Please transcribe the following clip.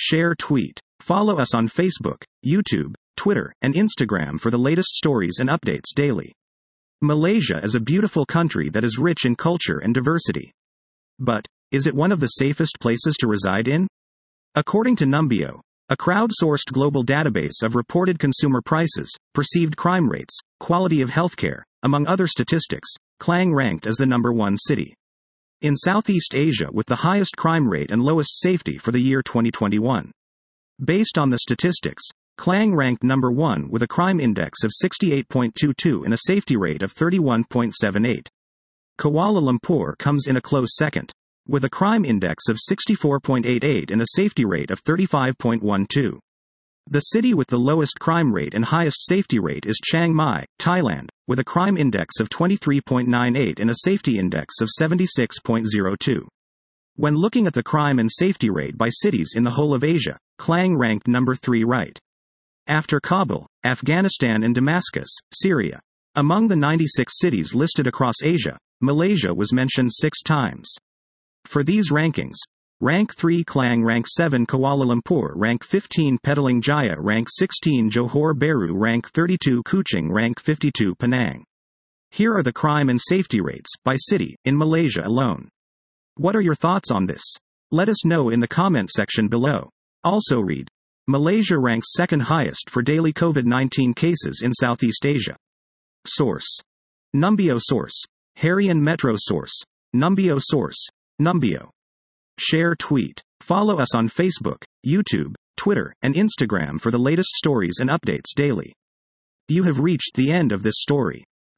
share, tweet. Follow us on Facebook, YouTube, Twitter, and Instagram for the latest stories and updates daily. Malaysia is a beautiful country that is rich in culture and diversity. But, is it one of the safest places to reside in? According to Numbeo, a crowdsourced global database of reported consumer prices, perceived crime rates, quality of healthcare, among other statistics, Klang ranked as the #1 city in Southeast Asia with the highest crime rate and lowest safety for the year 2021. Based on the statistics, Klang ranked #1 with a crime index of 68.22 and a safety rate of 31.78. Kuala Lumpur comes in a close second, with a crime index of 64.88 and a safety rate of 35.12. The city with the lowest crime rate and highest safety rate is Chiang Mai, Thailand, with a crime index of 23.98 and a safety index of 76.02. When looking at the crime and safety rate by cities in the whole of Asia, Klang ranked #3 right after Kabul, Afghanistan and Damascus, Syria. Among the 96 cities listed across Asia, Malaysia was mentioned 6 times. For these rankings, Rank 3 Klang, Rank 7 Kuala Lumpur, Rank 15 Petaling Jaya, Rank 16 Johor Bahru, Rank 32 Kuching, Rank 52 Penang. Here are the crime and safety rates by city in Malaysia alone. What are your thoughts on this? Let us know in the comment section below. Also read, Malaysia ranks second highest for daily COVID-19 cases in Southeast Asia. Source: Numbeo. Source: Harian Metro. Source: Numbeo. Source: Numbeo. Share, tweet. Follow us on Facebook, YouTube, Twitter, and Instagram for the latest stories and updates daily. You have reached the end of this story.